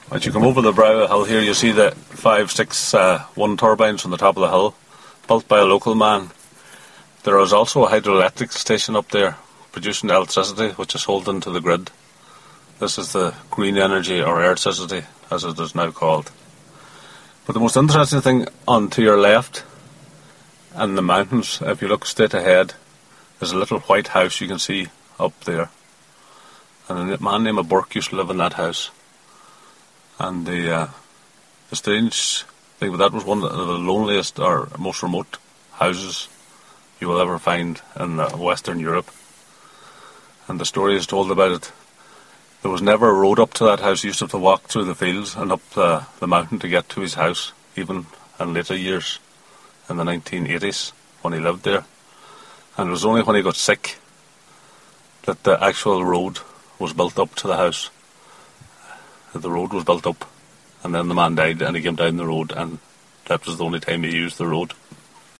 As you come over the brow of the hill here, you see the 5, 6 wind turbines from the top of the hill, built by a local man. There is also a hydroelectric station up there, producing electricity, which is sold into the grid. This is the green energy, or airtricity, as it is now called. But the most interesting thing on to your left, in the mountains, if you look straight ahead, is a little white house you can see up there. And a man named Burke used to live in that house. And the strange thing with that was one of the loneliest or most remote houses you will ever find in Western Europe. And the story is told about it. There was never a road up to that house. He used to have to walk through the fields and up the mountain to get to his house, even in later years, in the 1980s, when he lived there. And it was only when he got sick that the actual road was built up to the house. The road was built up, and then the man died, and he came down the road, and that was the only time he used the road.